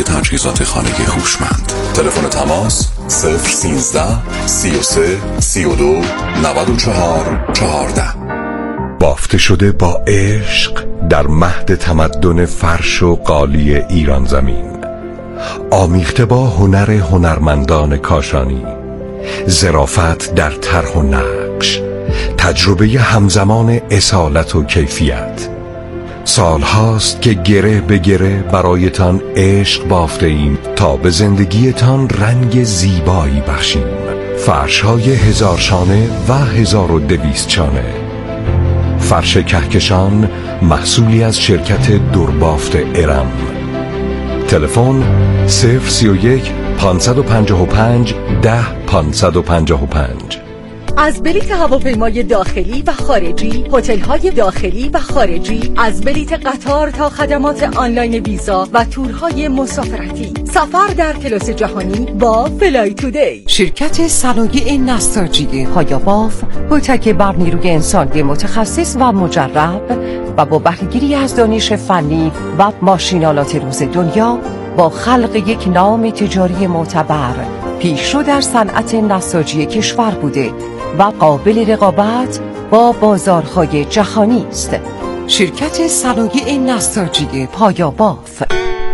تجهیزات خانگی هوشمند. تلفن تماس 013 33 32 94 14. بافته شده با عشق در مهد تمدن فرش و قالی ایران زمین، آمیخته با هنر هنرمندان کاشانی، ظرافت در طرح و نقش، تجربه همزمان اصالت و کیفیت. سالهاست که گره به گره برایتان عشق بافته ایم تا به زندگیتان رنگ زیبایی بخشیم. فرش‌های 1000 شانه و 1200 شانه. فرش کهکشان محصولی از شرکت دربافت ارم. تلفن 031 555 10 555. از بلیت هواپیمای داخلی و خارجی، هتل‌های داخلی و خارجی، از بلیت قطار تا خدمات آنلاین ویزا و تورهای مسافرتی، سفر در کلاس جهانی با فلای تودی. شرکت صنایع نساجی پایاباف، متکی بر نیروی انسانی متخصص و مجرب و با بهره‌گیری از دانش فنی و ماشینالات روز دنیا، با خلق یک نام تجاری معتبر پیشرو در صنعت نساجی کشور بوده و قابل رقابت با بازارهای جهانی است. شرکت صنایع نساجی پایاباف.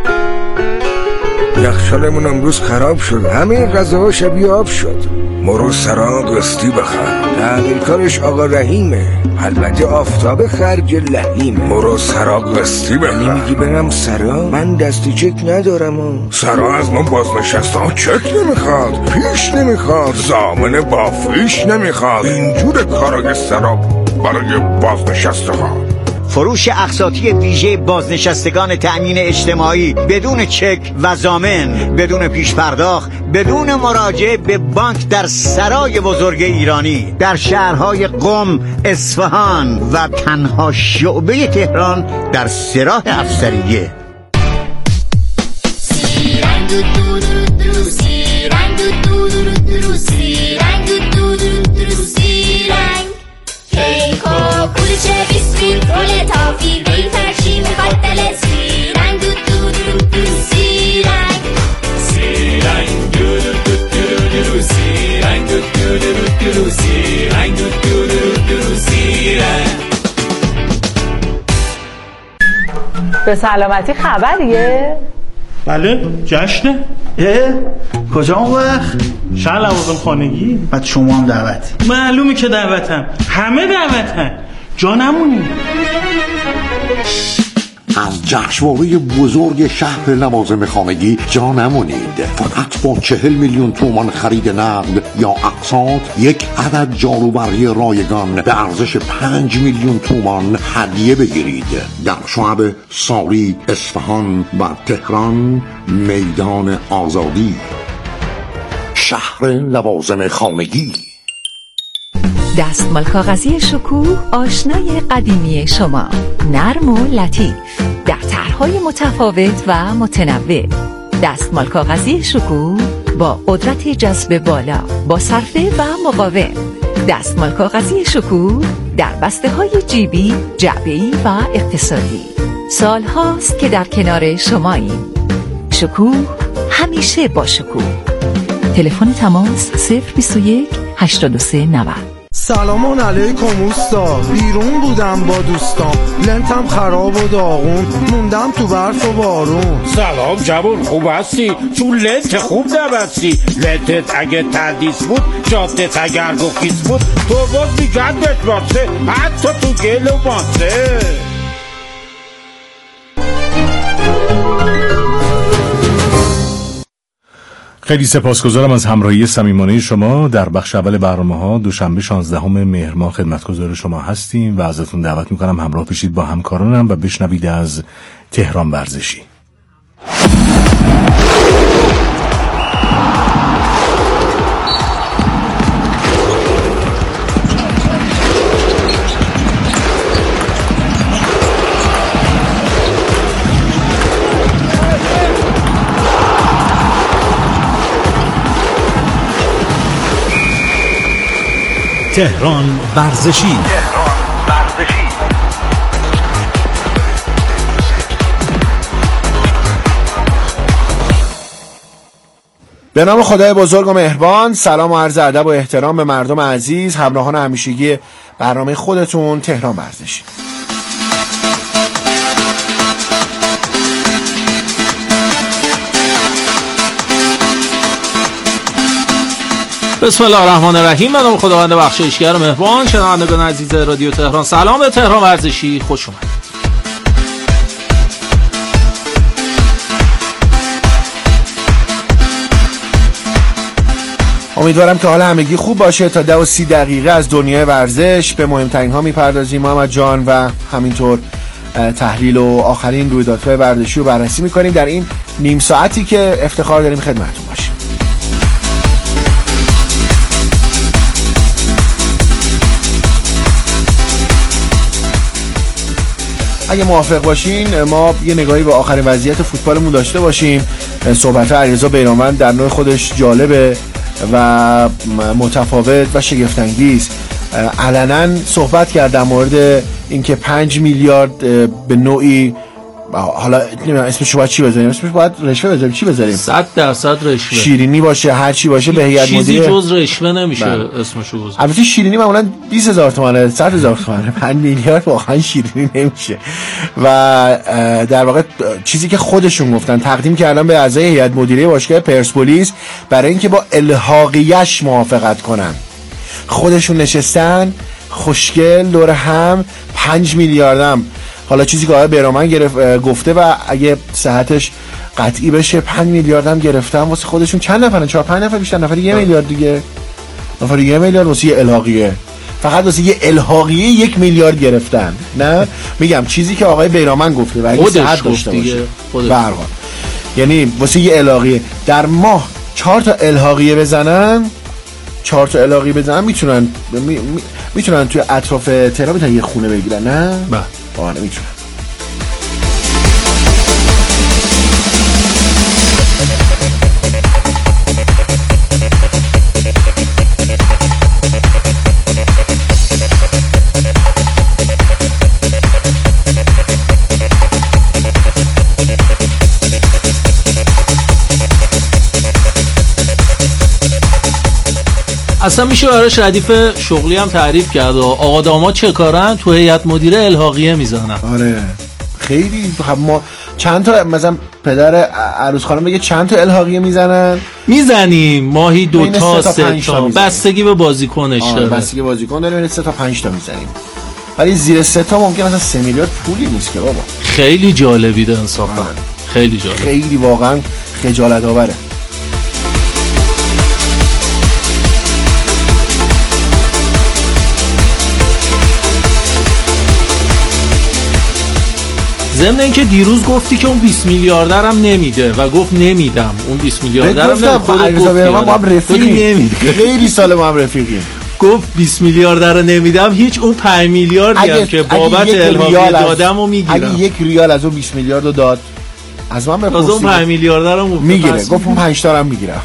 یخچالمون امروز خراب شد، همه غذاها شبیه آب شد. مرو سراغ قسطی بخر، تعمیرکارش آقا رحیمه، البته آفتاب خرج لحیمه. مرو سراغ قسطی بخر. میگی برم سراغ؟ من دستی چک ندارم. سراغ از ما بازنشسته ها چک نمیخواد، پیش نمیخواد، ضامن بافیش نمیخواد. اینجور کارای سراغ برای بازنشسته ها. فروش اقساطی ویژه بازنشستگان تأمین اجتماعی بدون چک و ضامن، بدون پیش پرداخت، بدون مراجعه به بانک در سرای بزرگ ایرانی در شهرهای قم، اصفهان و تنها شعبه تهران در سراح افسریه. رول تافی وی فرشی میخواد دل سیرنگ سیرنگ سیرنگ سیرنگ سیرنگ سیرنگ. به سلامتی خبریه؟ بله جشنه. کجا اون وقت؟ شهر لوازم خانگی. بعد شما هم دعوتی؟ معلومه که دعوتم، همه دعوتن، جا نمونی. از جشنواره بزرگ شهر لوازم خانگی جا نمونید. فقط با 40 میلیون تومان خرید نقد یا اقساط یک عدد جاروبرقی رایگان به ارزش 5 میلیون تومان هدیه بگیرید. در شعب ساری، اصفهان و تهران، میدان آزادی. شهر لوازم خانگی. دستمال کاغذی شکوه آشنای قدیمی شما، نرم و لطیف در طرح‌های متفاوت و متنوع. دستمال کاغذی شکوه با قدرت جذب بالا، با صرفه و مقاوم. دستمال کاغذی شکوه در بسته‌های جیبی، جعبه‌ای و اقتصادی. سال هاست که در کنار شماییم. شکوه همیشه با شکوه. تلفن تماس 021 83 90. سلامان علیکم اوستا، بیرون بودم با دوستام، لنتم خراب و داغون، موندم تو برف و بارون. سلام جوون، خوب هستی؟ تو لنت خوب نبستی. لنتت اگه تردیس بود، جادت اگر گفیس بود، تو باز میگردت باسه، حتی تو گل و ماسه. خیلی سپاسگزارم از همراهی صمیمانه شما. در بخش اول برنامه‌ها دوشنبه 16 مهر ماه خدمتگزار شما هستیم و ازتون دعوت میکنم همراه بشید با همکارانم و بشنوید از تهران ورزشی. تهران ورزشی. به نام خدای بزرگ و مهربان، سلام و عرض ادب و احترام به مردم عزیز، همراهان همیشگی برنامه خودتون تهران ورزشی. بسم الله الرحمن الرحیم. به نام خداوند بخشایشگر و مهربان. شنوندگان عزیز رادیو تهران، سلام به تهران ورزشی، خوش اومدید. امیدوارم که حال همگی خوب باشه. تا 10:30 دقیقه از دنیای ورزش به مهمترین ها میپردازیم محمد جان و همینطور تحلیل و آخرین رویدادهای ورزشی رو بررسی میکنیم در این نیم ساعتی که افتخار داریم خدمتتون باشیم. اگه موافق باشین ما یه نگاهی به آخرین وضعیت فوتبالمون داشته باشیم. صحبت علیرضا بیرانوند در نوع خودش جالبه و متفاوت و شگفت‌انگیز. علنا صحبت کرد در مورد اینکه 5 میلیارد به نوعی، حالا نمیدونم اسمش باید چی بذاریم، اسمش باید رشوه بذاریم، چی بذاریم؟ 100% رشوه، شیرینی باشه، هر چی باشه به هیئت مدیره چیزی جز رشوه نمیشه اسمشو بذاریم. البته شیرینی معمولا 20000 تومانه، 100000 تومانه، 5 میلیارد واقعا شیرینی نمیشه. و در واقع چیزی که خودشون گفتن تقدیم کردن به اعضای هیئت مدیره باشگاه پرسپولیس برای اینکه با الحاقیش موافقت کنن. خودشون نشستن خوشگل دور هم 5 میلیاردم، حالا چیزی که آقای بیرانوند گفته و اگه صحتش قطعی بشه 5 میلیاردم گرفتن واسه خودشون. چند نفرن؟ 4-5 نفر بیشتر، نفر 1 میلیارد دیگه، نفر 1 میلیارد واسه یه الحاقیه، فقط واسه یه الحاقیه 1 میلیارد گرفتن. نه میگم چیزی که آقای بیرانوند گفته و اگه صحت داشته باشه برقا، یعنی واسه یه الحاقیه در ماه 4 تا الحاقیه بزنن، 4 تا الحاقیه بزنن میتونن توی اطراف تهران بتونن یه خونه بگیرن. نه آره میتونن. اصلا میشه براش ردیف شغلی هم تعریف کرد. آقا داماد چه کارن؟ تو هیئت مدیره الحاقیه میزنن. آره خیلی. ما چند تا مثلا پدر عروس خانم بگه چند تا الحاقیه میزنیم ماهی 2 تا 3 تا، بستگی به بازیکنش داره. بستگی به بازیکن داره، 3 تا 5 تا میزنیم. ولی زیر 3 تا ممکن مثلا 3 میلیارد پولی نیست که بابا. خیلی جالبیده انصافا. خیلی جالب، خیلی واقعا خجالت آوره. ضمن اینکه دیروز گفتی که اون 20 میلیاردر هم نمیده و گفت نمیدم. اون 20 میلیاردر هم خیلی سال ما هم رفیقیم. گفت 20 میلیاردر رو نمیدم، هیچ اون 5 میلیاردی هم که بابت الحاقیه دادم و میگیرم. اگه 1 ریال از اون 20 میلیارد رو داد از من بپرسید، از اون 5 میلیاردر رو میگیره. گفت اون 5 تا هم میگیرم.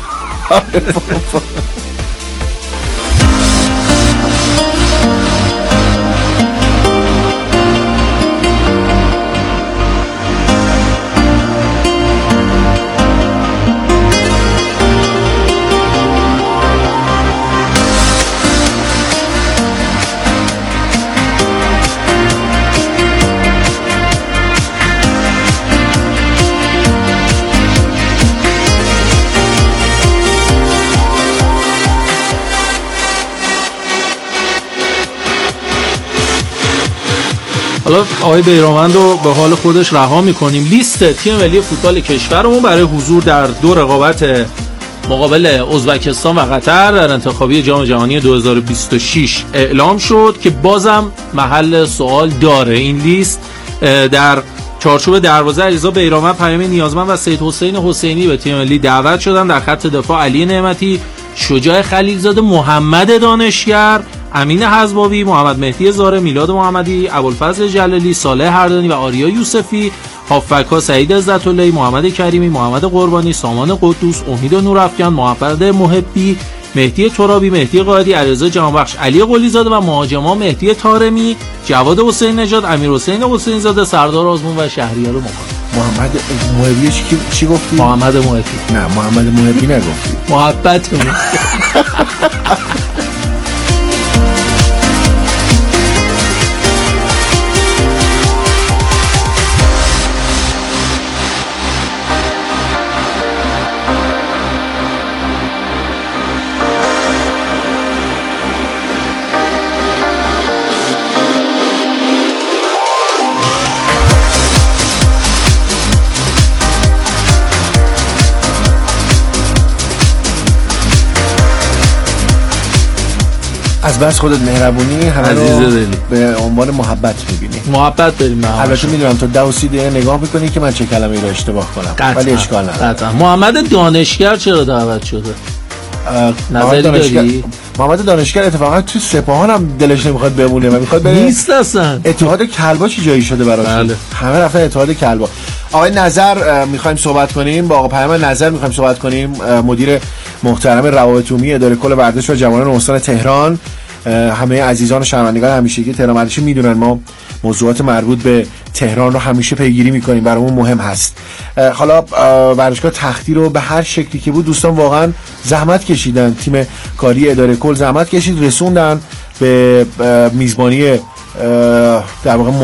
حالا آقای بیرانوند رو به حال خودش رها میکنیم. لیست تیم ملی فوتبال کشورمون برای حضور در 2 رقابت مقابل ازبکستان و قطر در انتخابی جام جهانی 2026 اعلام شد که بازم محل سوال داره. این لیست در چارچوب دروازه علیرضا بیرانوند، پیامی نیازمند و سید حسین حسینی به تیم ملی دعوت شدن. در خط دفاع علی نعمتی، شجاع خلیلزاده، محمد دانشگر، امین حزباوی، محمد مهدی زاره، میلاد محمدی، ابوالفضل جلالی، صالح هردانی و آریا یوسفی. هافبک‌ها سعید عزت‌اللهی، محمد کریمی، محمد قربانی، سامان قدوس، امید نورافکن، محمد محبی، مهدی ترابی، مهدی قائدی، علیرضا جهانبخش، علی قلی‌زاده و مهاجما مهدی طارمی، جواد حسین نژاد، امیر حسین حسین زاده، سردار آزمون و شهریار مقام. محمد محبی چی گفتی؟ محمد محبی. نه محمد محبی نگفتی. محبت از بس خودت مهربونی همه رو به عنوان محبت می‌بینی. محبت داریم. البته میدونم تو 10 و 30 دقیقه نگاه می‌کنی که من چه کلمه‌ای رو اشتباه کنم، ولی اشکال نداره. محمد دانشگر چرا دعوت شده؟ نظری داری؟ محمد دانشگر اتفاقا تو سپاهان هم دلش نمیخواد بمونه و میخواد بره. نیست اصلا. اتحاد کلبا چی جایی شده براش؟ بله. همه رفتن اتحاد کلبا. آقای نظر میخوایم صحبت کنیم با آقا پیام نظر میخوایم صحبت کنیم، مدیر محترم روابط عمومی اداره کل ورزش و جوانان استان تهران. همه عزیزان و شنوندگان همیشگی تهران ورزشی میدونن ما موضوعات مربوط به تهران رو همیشه پیگیری میکنیم، برامون مهم هست. حالا ورزشگاه تختی رو به هر شکلی که بود دوستان واقعا زحمت کشیدن، تیم کاری اداره کل زحمت کشید، رسوندن به میزبانی در واقع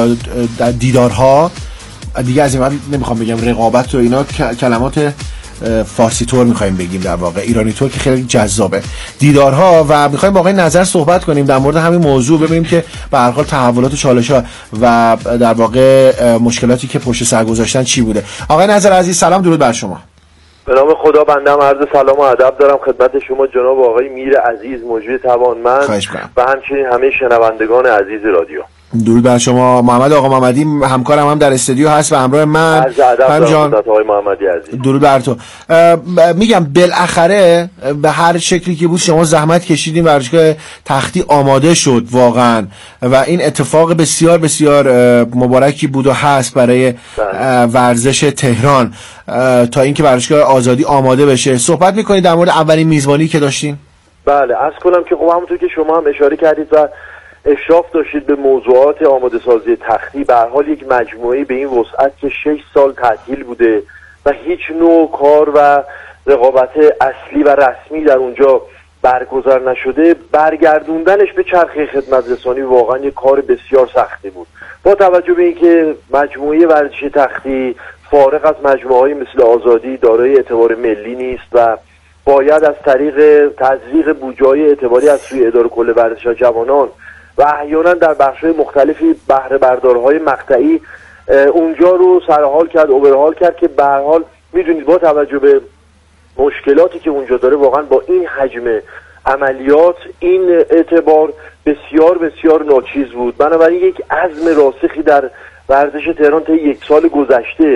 دیدارها. دیگه از این من نمیخوام بگم رقابت و اینا، کلمات فارسی طور میخوایم بگیم، در واقع ایرانی طور که خیلی جذابه، دیدارها. و میخوایم با آقای نظر صحبت کنیم در مورد همین موضوع، ببینیم که به هر حال تحولات و چالش‌ها و در واقع مشکلاتی که پشت سر گذاشتن چی بوده. آقای نظر عزیز سلام، درود بر شما. به نام خدا بنده هم عرض سلام و ادب دارم خدمت شما جناب آقای میر عزیز مجری توانمند و همچنین همه شنوندگان عزیز رادیو. درود بر شما. محمد آقا محمدی همکارم هم در استودیو هست و همراه من. خانم جان آقای محمدی عزیز. درود بر تو. میگم بالاخره به هر شکلی که بود شما زحمت کشیدین، ورزشگاه تختی آماده شد واقعا و این اتفاق بسیار بسیار مبارکی بود و هست برای ورزش تهران تا اینکه ورزشگاه آزادی آماده بشه. صحبت میکنید در مورد اولین میزبانی که داشتین؟ بله، عرض کنم که خب همونطور که شما هم اشاره کردید و اشراف داشتید به موضوعات آماده سازی تختی، به هر حال یک مجموعه به این وسعت که 6 سال تعطیل بوده و هیچ نوع کار و رقابت اصلی و رسمی در اونجا برگزار نشده، برگردوندنش به چرخه خدمت رسانی واقعا یک کار بسیار سختی بود. با توجه به اینکه مجموعه ورزشی تختی فارغ از مجموعه‌های مثل آزادی دارای اعتبار ملی نیست و باید از طریق تزریق بودجه‌های اعتباری از سوی اداره کل ورزش و جوانان و احیانا در بخش‌های مختلفی بهره بردارهای مقطعی اونجا رو سرحال کرد، اوورهال کرد که به هر حال میدونید با توجه به مشکلاتی که اونجا داره واقعا با این حجم عملیات این اعتبار بسیار بسیار ناچیز بود. بنابراین یک عزم راسخی در ورزش تهران تا 1 سال گذشته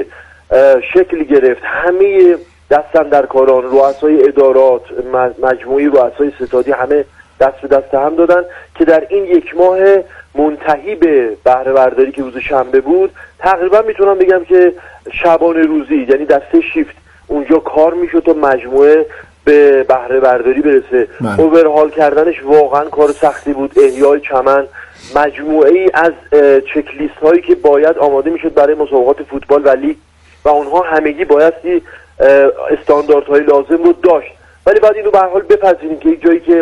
شکل گرفت. همه دستاندرکاران، رؤسای ادارات، مجموعی رؤسای ستادی همه دست به دست هم دادن که در این 1 ماه منتهی به بهره برداری که روز شنبه بود تقریبا میتونم بگم که شبانه روزی، یعنی دسته شیفت اونجا کار میشد تا مجموعه به بهره برداری برسه. اوورهال کردنش واقعا کار سختی بود. احیای چمن، مجموعه ای از چک لیست هایی که باید آماده میشد برای مسابقات فوتبال و لیگ و اونها همگی بایستی استانداردهای لازم رو داشت، ولی بعد اینو به هر حال بپذیریم که یک جایی که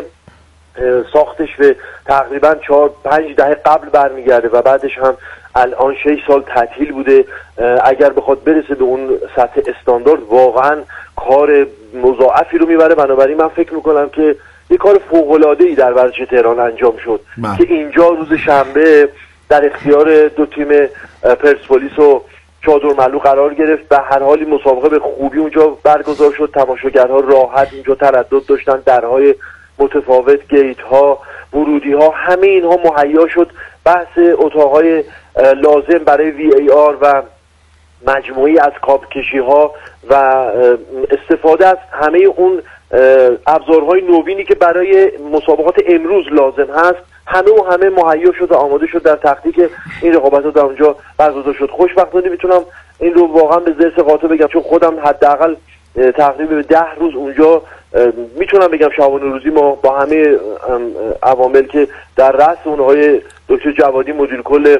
ساختش به تقریبا 4-5 دهه قبل برمیگرده و بعدش هم الان 6 سال تعطیل بوده، اگر بخواد برسه به اون سطح استاندارد واقعا کار مضاعفی رو میبره. بنابراین من فکر میکنم که یک کار فوق‌العاده‌ای در ورزش تهران انجام شد که اینجا روز شنبه در اختیار 2 تیم پرسپولیس و چادرملو قرار گرفت. به هر حال مسابقه به خوبی اونجا برگزار شد، تماشاگرها راحت اونجا تردد داشتن، درهای متفاوت، گیت ها، ورودی ها، همه اینها مهیا شد. بحث اتاقهای لازم برای VAR و مجموعی از کاب کشی ها و استفاده از همه اون ابزارهای نوینی که برای مسابقات امروز لازم هست همه مهیا شد و آماده شد در تختی که این رقابت‌ها در اونجا برگزار شد. خوشبختانه میتونم این رو واقعا به ذرس قاطع بگم، چون خودم حداقل تقریبا 10 روز اونجا میتونم بگم شبانه روزی ما با همه عوامل که در رأس اونهای دکتر جوادی مدیر کل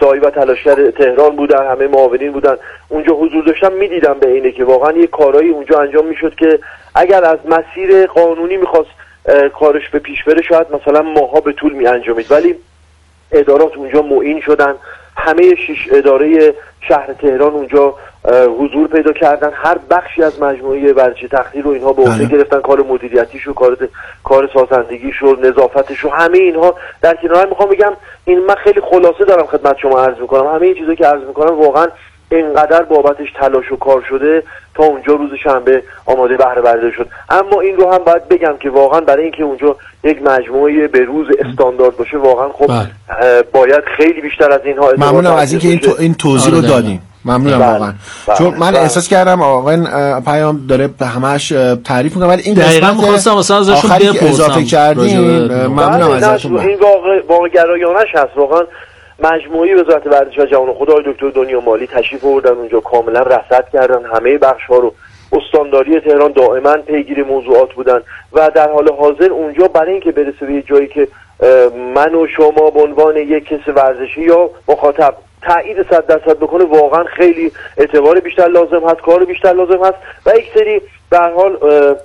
روستایی و تلاشگر تهران بودن، همه معاونین بودن اونجا حضور داشتم، میدیدم به اینه که واقعا یه کارایی اونجا انجام میشد که اگر از مسیر قانونی میخواست کارش به پیش بره شاید مثلا ماها به طول می انجامید، ولی ادارات اونجا معین شدن، همه 6 اداره شهر تهران اونجا حضور پیدا کردن، هر بخشی از مجموعه ورزش تختی رو اینها به عهده گرفتن، کار مدیریتیشو، کار سازندگیشو، نظافتشو، همه اینها در کنار. میخوام بگم این من خیلی خلاصه دارم خدمت شما عرض میکنم، همه این چیزایی که عرض میکنم واقعا اینقدر بابتش تلاش و کار شده تا اونجا روز شنبه آماده بهره برداری شد. اما این رو هم باید بگم که واقعا برای اینکه اونجا یک مجموعه به روز استاندارد باشه واقعا خب باید خیلی بیشتر از اینها. ممنونم از اینکه این توضیح رو دادیم. ممنونم واقعا. چون من احساس کردم آقا پیام داره همش تعریف می‌کنه، ولی این دقیقاً می‌خواستم مثلا ازشون بپرسم اضافه کردیم. ممنونم ازتون. این واقع گرایانش هست واقعا. مجموعه وزارت ورزش و جوان خود آقای دکتر دنیا مالی تشریف آوردن اونجا، کاملا رصد کردن همه بخش‌ها رو، استانداری تهران دائما پیگیر موضوعات بودن و در حال حاضر اونجا برای اینکه برسه به جایی که من و شما به عنوان یک کس ورزشی یا مخاطب تایید 100% بکنه، واقعا خیلی اعتبار بیشتر لازم هست، کار بیشتر لازم هست و یک سری به هر حال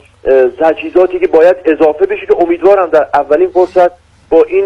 تجهیزاتی که باید اضافه بشه که امیدوارم در اولین فرصت با این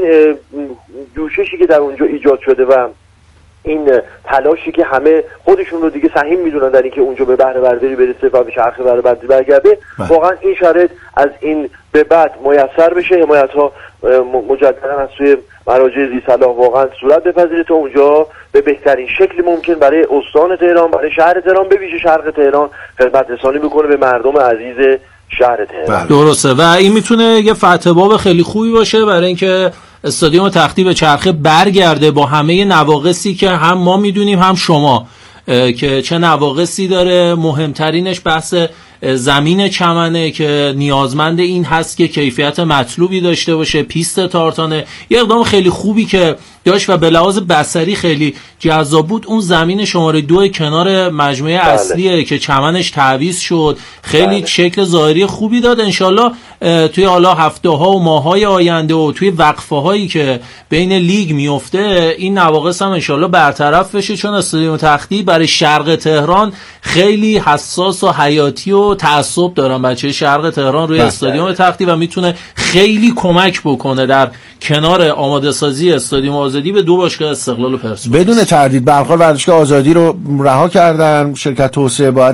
جوششی که در اونجا ایجاد شده و این تلاشی که همه خودشون رو دیگه سهیم میدونن در اینکه اونجا به بهره برداری برسه و به چرخه بهره برداری برگرده، واقعا این شرایط از این به بعد میسر بشه، حمایت‌ها مجددا از سوی مراجع ذی صلاح واقعا صورت بپذیره تا اونجا به بهترین شکل ممکن برای استان تهران، برای شهر تهران، به ویژه شرق تهران خدمت رسانی بکنه به مردم عزیز شهر تهران. درسته و این میتونه یه فتح باب خیلی خوبی باشه برای اینکه استادیوم تختی به چرخه برگرده با همه نواقصی که هم ما میدونیم هم شما که چه نواقصی داره. مهمترینش بحث زمین چمنه که نیازمند این هست که کیفیت مطلوبی داشته باشه، پیست تارتانه یه اقدام خیلی خوبی که داشت و به لحاظ بصری خیلی جذاب بود. اون زمین شماره 2 کنار مجموعه اصلیه که چمنش تعویض شد، خیلی شکل ظاهری خوبی داد. انشالله توی حالا هفته‌ها و ماه‌های آینده و توی وقفه هایی که بین لیگ میفته این نواقص هم انشالله برطرف بشه، چون استادیوم تختی برای شرق تهران خیلی حساس و حیاتی و تعصب دارن بچه شرق تهران روی استادیوم تختی و میتونه خیلی کمک بکنه در کنار آماده سازی استادیوم آزادی به 2 باشگاه استقلال و پرسپولیس. بدون تردید به هر حال ورزشگاه آزادی رو رها کردن، شرکت توسعه باید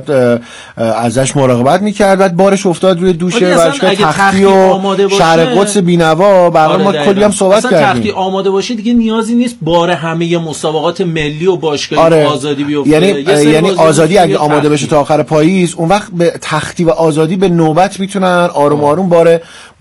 ازش مراقبت می‌کرد، بعد بارش افتاد روی دوش ورزشگاه تختی و شهر قدس بینوا. برای ما کلی هم صحبت کردیم. تختی آماده باشه دیگه نیازی نیست بار همه مسابقات ملی و باشگاه آزادی بیفته. یعنی آزادی اگه آماده بشه تا آخر پاییز، اون وقت به تختی و آزادی به نوبت میتونن آروم آروم بار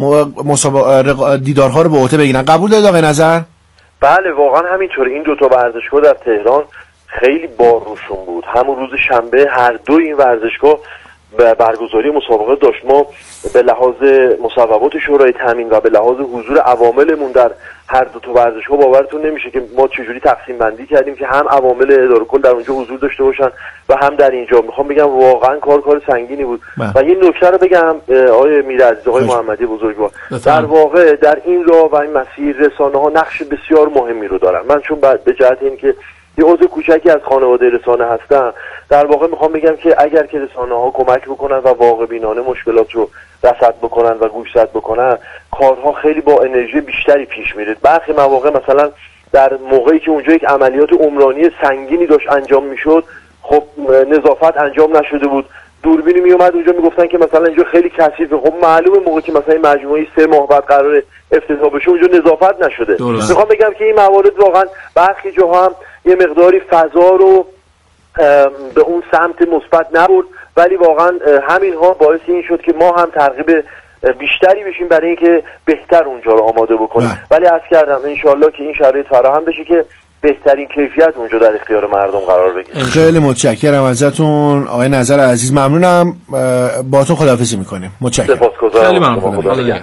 دیدارها رو به عهده بگیرن. قبول دارید آقای نظر؟ بله واقعا همینطوره. این 2 تا ورزشگاه در تهران خیلی بار روشون بود. همون روز شنبه هر دو این ورزشگاه برگزاری مسابقه داشت. ما به لحاظ مصوبات شورای تامین و به لحاظ حضور عواملمون در هر 2 تا ورزشگاه باورتون نمیشه که ما چجوری تقسیم بندی کردیم که هم عوامل اداره کل در اونجا حضور داشته باشن و هم در اینجا. میخوام بگم واقعا کار سنگینی بود. و یه نکته رو بگم آقای میرعزیز، آقای محمدی بزرگوار، در واقع در این راه و این مسیر رسانه‌ها نقش بسیار مهمی رو دارن. من چون به جهت این که یه عضو کوچکی از خانواده رسانه هستم، در واقع میخوام بگم که اگر که رسانه‌ها کمک بکنن و واقع بینانه مشکلات رو رصد بکنن و گوشزد بکنن، کارها خیلی با انرژی بیشتری پیش میره. برخی مواقع مثلا در موقعی که اونجا یک عملیات عمرانی سنگینی داشت انجام میشد، خب نظافت انجام نشده بود، دوربینی میومد اونجا میگفتن که مثلا اینجا خیلی کثیفه. خب معلومه موقعی که مثلا این مجموعه 3 ماه بعد قرار افتتاح بشه اونجا نظافت نشده. میخوام بگم که این موارد واقعا برخی جاها هم یه مقداری فضا رو به اون سمت مثبت نبرد، ولی واقعا همینها باعث این شد که ما هم ترغیب بیشتری بشیم برای اینکه بهتر اونجا رو آماده بکنیم. ولی عرض کردم انشالله که این شرایط فراهم بشه که بهترین کیفیت اونجا در اختیار مردم قرار بگیره. خیلی متشکرم ازتون آقای نظر عزیز، ممنونم. باهاتون خداحافظی میکنیم. متشکرم. سپاسگزارم. خیلی ممنونم.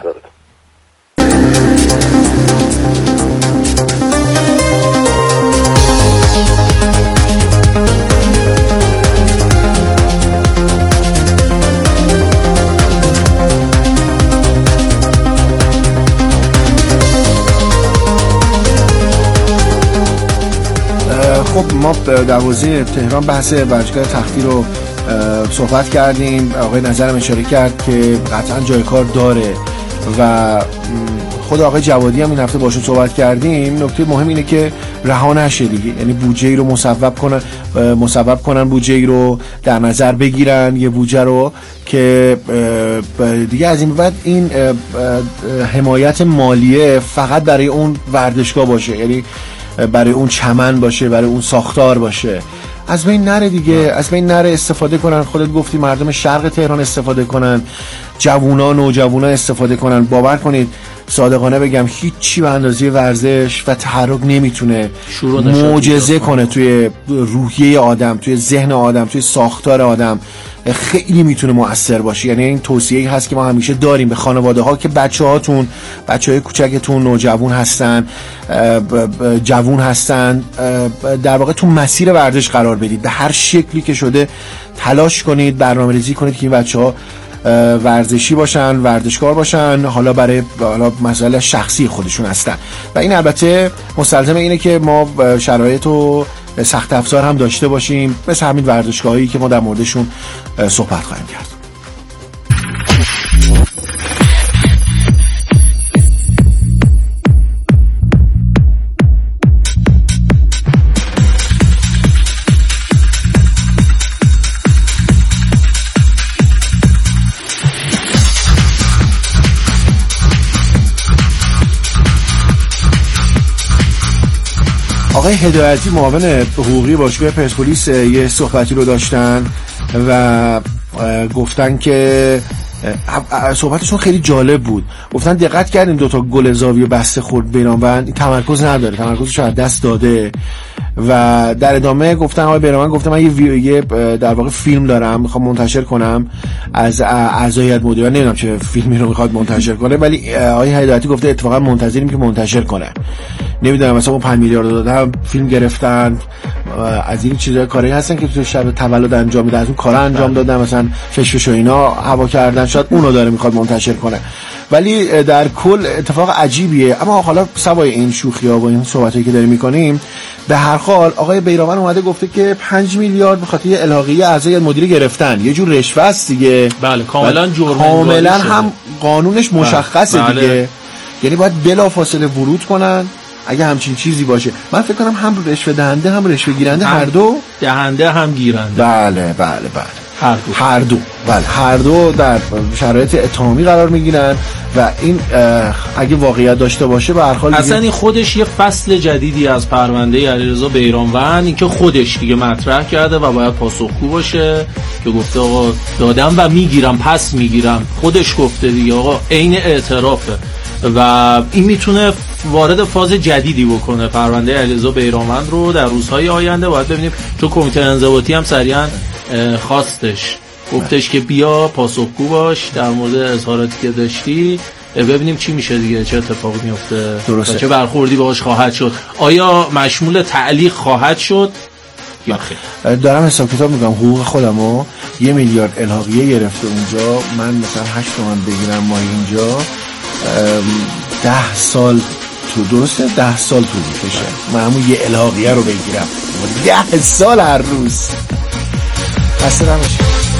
ما در حوزه تهران بحث ورزشگاه تختی رو صحبت کردیم. آقای نظرم اشاره کرد که قطعا جای کار داره و خود آقای جوادی هم این هفته باشون صحبت کردیم. نکته مهم اینه که رها نشه دیگه، یعنی بودجه‌ای رو مصوب کنن بودجه‌ای رو در نظر بگیرن، یه بودجه رو که دیگه از این بعد این حمایت مالیه فقط برای اون ورزشگاه باشه، یعنی برای اون چمن باشه، برای اون ساختار باشه. از بین نره دیگه، از بین نره، استفاده کنن. خودت گفتی مردم شرق تهران استفاده کنن، نوجوانان استفاده کنن. باور کنید صادقانه بگم هیچی به اندازه ورزش و تحرک نمیتونه معجزه کنه توی روحیه آدم، توی ذهن آدم، توی ساختار آدم. خیلی میتونه مؤثر باشه. یعنی این توصیه‌ای هست که ما همیشه داریم به خانواده‌ها که بچه‌های کوچکتون نوجوان هستن، جوان هستن، در واقع تو مسیر ورزش قرار بدید. به هر شکلی که شده تلاش کنید، برنامه‌ریزی کنید که این بچه‌ها ورزشی باشن، ورزشکار باشن، حالا مسئله شخصی خودشون هستن. و این البته مستلزم اینه که ما شرایط و سخت افزار هم داشته باشیم، مثل همین ورزشگاهایی که ما در موردشون صحبت خواهیم کرد. آقای هدایتی معاون حقوقی باشگاه پرسپولیس یه صحبتی رو داشتن و گفتن که صحبتشون خیلی جالب بود. گفتن دقت کردیم 2 تا گل زاویه بسته خورد بیرانوند، تمرکز نداره، تمرکزش از دست داده. و در ادامه گفتن آقای بیرانوند گفتم من یه در واقع فیلم دارم میخوام منتشر کنم از اعضای هیئت مدیره، نمیدونم چه فیلمی رو میخواد منتشر کنه، ولی آقای هدایتی گفته اتفاقا منتظریم که منتشر کنه. نمیدونم مثلا 5 میلیارد دادن فیلم گرفتن، از این چیزا کاری هستن که تو شب تولد انجام میدن، از اون کارا انجام دادن، مثلا فشفش و اینا هوا کردن، شاید اونو داره میخواد منتشر کنه. ولی در کل اتفاق عجیبیه. اما حالا سوای این شوخی‌ها و این صحبتایی که داریم میکنیم، به هر حال آقای بیراون اومده گفته که 5 میلیارد به خاطر الحاقیه اعضای مدیره گرفتن. یه جور رشوه است دیگه. بله کاملا جرم، کاملا هم قانونش مشخصه. بله. دیگه یعنی باید بلافاصله ورود کنن اگه همچین چیزی باشه. من فکر کنم هم رشوه دهنده هم رشوه گیرنده، هر دو دهنده هم گیرنده. بله هر دو در شرایط اتهامی قرار میگیرن و این اگه واقعیت داشته باشه به هر حال اصلا این خودش یه فصل جدیدی از پرونده علیرضا بیرانوند، این که خودش دیگه مطرح کرده و باید پاسخگو باشه که گفته آقا دادم و میگیرم، پس میگیرم. خودش گفته دیگه آقا عین اعترافه و این میتونه وارد فاز جدیدی بکنه پرونده علیرضا بیرانوند رو در روزهای آینده. باید ببینیم، چون کمیته انضباطی هم سریعا خواستش، گفتش که بیا پاسخگو باش در مورد اظهاراتی که داشتی، ببینیم چی میشه دیگه، چه اتفاقی میفته، درسته، چه برخوردی باهاش خواهد شد، آیا مشمول تعلیق خواهد شد یا خیر. دارم حساب کتاب میکنم حقوق خودمو 1 میلیارد الحاقیه گرفته اونجا، من مثلا 8 تومن بگیرم ماهی اینجا 10 سال تو، درسته 10 سال طول میکشه من همون یه الحاقیه رو بگیرم 10 سال هر روز. خسته نباشید.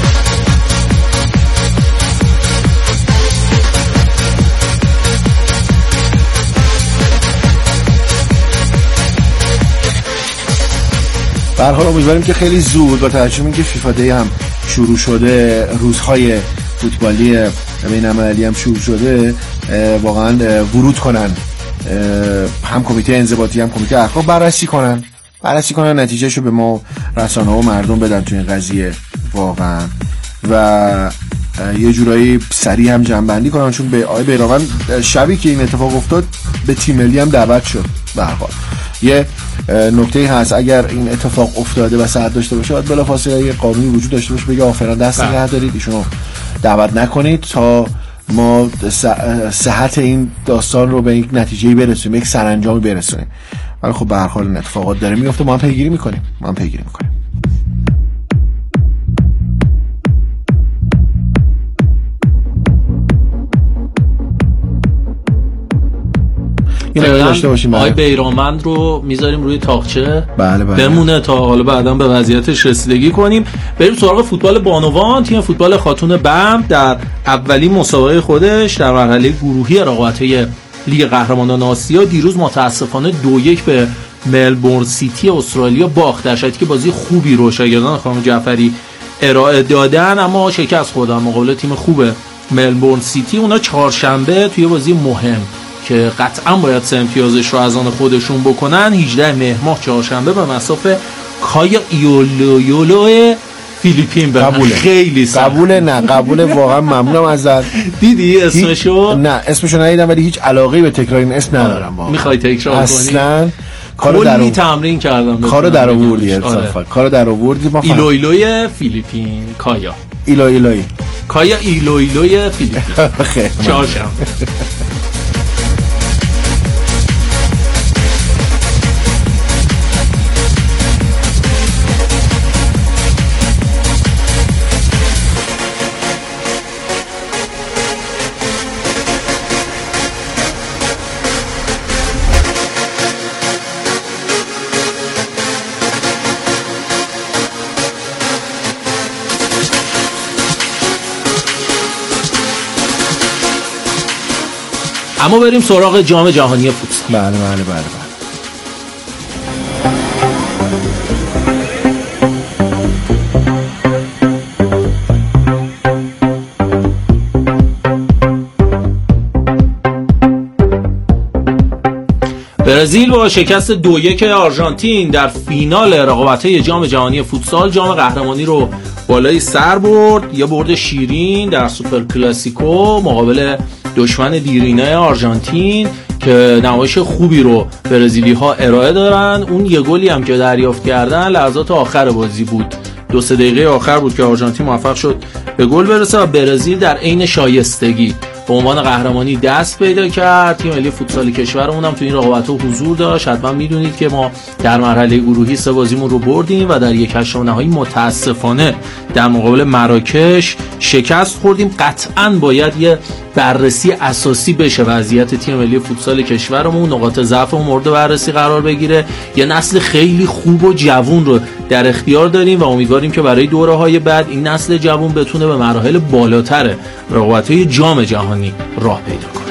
به هر حال امیدواریم که خیلی زود با توجه به اینکه فیفا دی هم شروع شده، روزهای فوتبالی بین‌المللی هم شروع شده، واقعا ورود کنن، هم کمیته انضباطی هم کمیته احقاق بررسی کنن نتیجهشو به ما رسانه‌ها و مردم بدن تو این قضیه واقعا، و یه جورایی سریع هم جنبندی کنن، چون به آقای بیراون شبی که این اتفاق افتاد به تیم ملی هم دعوت شد. به هر حال یه نکته هست، اگر این اتفاق افتاده و صحت داشته باشه باید بلافاصله یه قانونی وجود داشته باشه بگه آفران دست نگه دارید، ایشونو دعوت نکنید تا ما صحت این داستان رو به یک نتیجه‌ای برسونیم، یک سرانجامی برسونیم. ولی خب به هر حال این اتفاقات داره میفته، ما هم پیگیری میکنیم. داشته باشیم. آقای بیرامند رو میذاریم روی تاقچه بله بمونه تا حالا بعداً به وضعیتش رسیدگی کنیم. بریم سراغ فوتبال بانوان. تیم فوتبال خاتون بم در اولین مسابقه خودش در مرحله گروهی رقابت‌های لیگ قهرمانان آسیا دیروز متاسفانه 2-1 به ملبورن سیتی استرالیا باخت، در شرایطی که بازی خوبی رو شاگردان خانم جعفری ارائه دادن، اما شکست خوردن مقابل تیم خوب ملبورن سیتی. اونا چهارشنبه توی بازی مهم که قطعا باید 3 امتیازش رو از آن خودشون بکنن 18 مهر ماه چهارشنبه به مصاف کایا ایولویولو فیلیپین برن. خیلی قبوله واقعا ممنونم ازت. دیدی اسمشو؟ نه اسمشو ندیدم ولی هیچ علاقه‌ای به تکرار این اسم ندارم. میخوای تکرار کنی؟ اصلا کلی تمرین کردم. کارو در آوردی کارو در آوردی. ما ایلویلوی فیلیپین کایا کایا ایلویلوی فیلیپین. خیلی چهارشنبه. اما بریم سراغ جام جهانی فوتسال. بله. برزیل با شکست 2-1 آرژانتین در فینال رقابت‌های جام جهانی فوتسال جام قهرمانی رو بالای سر برد. یه برد شیرین در سوپر کلاسیکو مقابل دشمن دیرینه آرژانتین که نمایش خوبی رو برزیلی‌ها ارائه دارن. اون یه گلی هم که دریافت کردن لحظات آخر بازی بود، 2-3 دقیقه آخر بود که آرژانتین موفق شد به گل برسه و برزیل در عین شایستگی به عنوان قهرمانی دست پیدا کرد. تیم ملی فوتسال کشورمون هم تو این رقابت‌ها حضور داشت. حتما میدونید که ما در مرحله گروهی 3 بازیمون رو بردیم و در 1/8 نهایی متاسفانه در مقابل مراکش شکست خوردیم. قطعاً باید یه بررسی اساسی بشه وضعیت تیم ملی فوتسال کشورمون، نقاط ضعفمون مورد بررسی قرار بگیره. یه نسل خیلی خوب و جوون رو در اختیار داریم و امیدواریم که برای دوره‌های بعد این نسل جوون بتونه به مراحل بالاتر رقابت‌های جام جهانی راه پیدا کنه.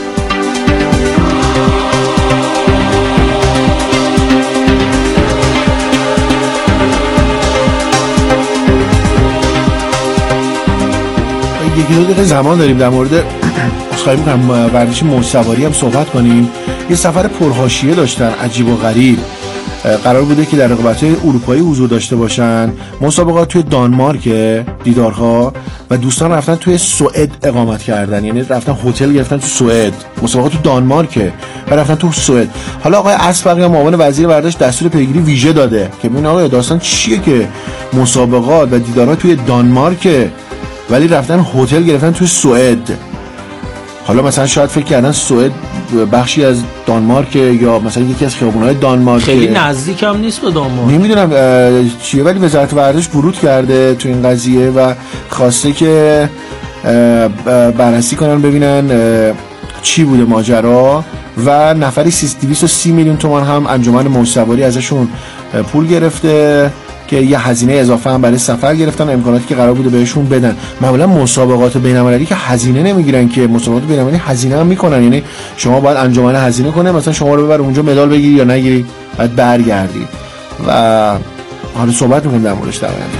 یکی دو دقیقه زمان داریم در مورد خواهی میکنم ورزش موج سواری هم صحبت کنیم. یه سفر پرحاشیه داشتن عجیب و غریب. قرار بوده که در رقابت‌های اروپایی حضور داشته باشن. مسابقات توی دانمارک دیدارها و دوستان رفتن توی سوئد اقامت کردن، یعنی رفتن هتل گرفتن تو سوئد. مسابقات تو دانمارک و رفتن تو سوئد. حالا آقای اسبقی معاون وزیر ورزش دستور پیگیری ویژه داده که ببین آقا داستان چیه که مسابقات و دیدارها توی دانمارک ولی رفتن هتل گرفتن توی سوئد. حالا مثلا شاید فکر کردن سوئد بخشی از دانمارک یا مثلا یکی از خیابون‌های دانمارک، خیلی نزدیک هم نیست به دانمارک. نمیدونم چیه، ولی وزارت ورزش ورود کرده تو این قضیه و خواسته که بررسی کنن ببینن چی بوده ماجرا و نفری 230 میلیون تومان هم انجمن موج سواری ازشون پول گرفته که یه هزینه اضافه هم برای سفر گرفتن و امکاناتی که قرار بوده بهشون بدن. معمولا مسابقات بین‌المللی که هزینه نمیگیرن که مسابقات بین‌المللی هزینه هم میکنن، یعنی شما باید انجمن هزینه کنه مثلا شما رو ببره اونجا مدال بگیری یا نگیری بعد برگردی و حالا صحبت می‌کنیم در موردش در آینده.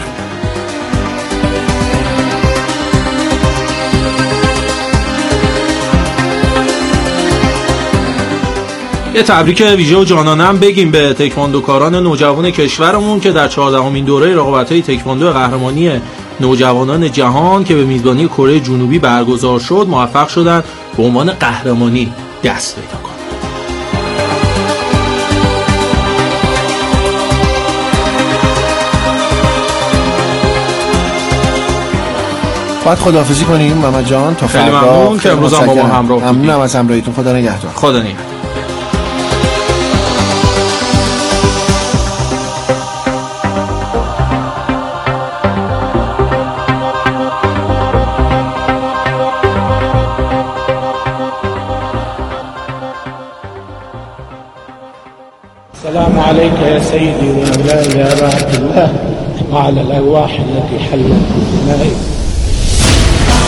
یه تبریک ویژه و جانانه هم بگیم به تکواندوکاران نوجوان کشورمون که در 14مین دوره رقابت‌های تکواندو قهرمانی نوجوانان جهان که به میزبانی کره جنوبی برگزار شد موفق شدن به عنوان قهرمانی دست پیدا کنند. باید خداحافظی کنیم محمد جان تا خیلی ممنون که امروز هم با ما همراه بودید. ممنونم از همراهیتون. خدا نگهدار. خدا نگهدار. والسلام عليك يا سيدي ومولاي يا أبا عبد الله وعلى الأرواح التي حلت في دمائك